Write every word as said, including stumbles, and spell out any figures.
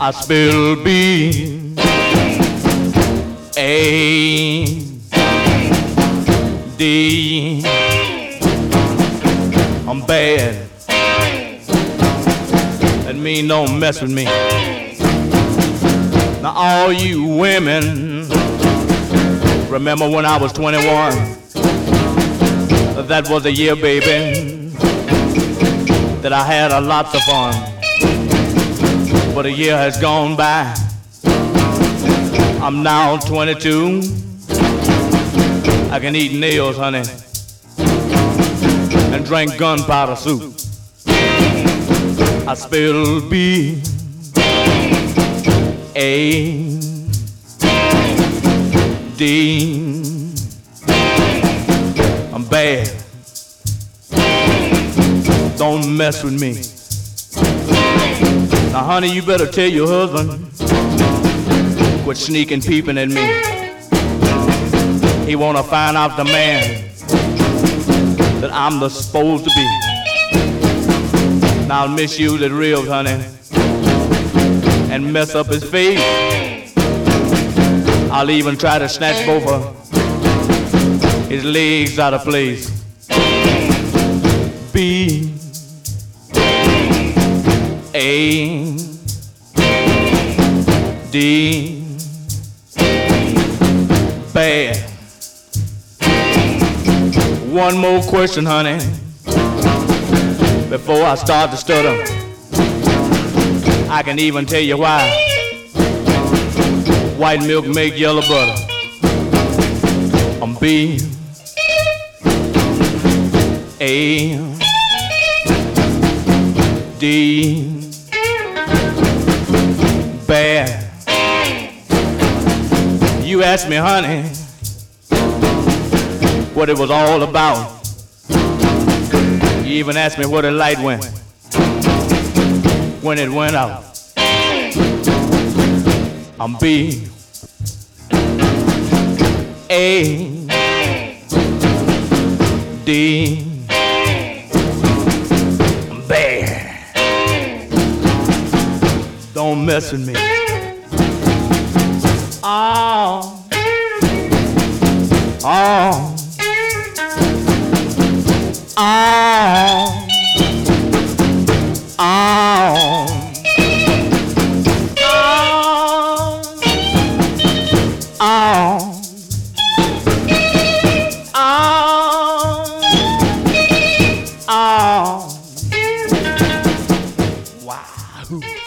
I spill B A D. I'm bad. That mean don't mess with me. Now all you women, remember when I was twenty-one? That was a year, baby, that I had a lot of fun. But a year has gone by. I'm now twenty-two. I can eat nails, honey, and drink gunpowder soup. I spill B A D. I'm bad. Don't mess with me. Now, honey, you better tell your husband quit sneaking, peeping at me. He wanna find out the man that I'm the supposed to be. Now I'll misuse his ribs, honey, and mess up his face. I'll even try to snatch both of his legs out of place. B A D. Bad. One more question, honey, before I start to stutter. I can even tell you why white milk make yellow butter. I'm B A D. Bad. You asked me, honey, what it was all about. You even asked me where the light went when it went out. I'm B A D. I'm bad. Don't mess with me. Oh, oh, oh, oh, oh, oh, oh, oh. Wow.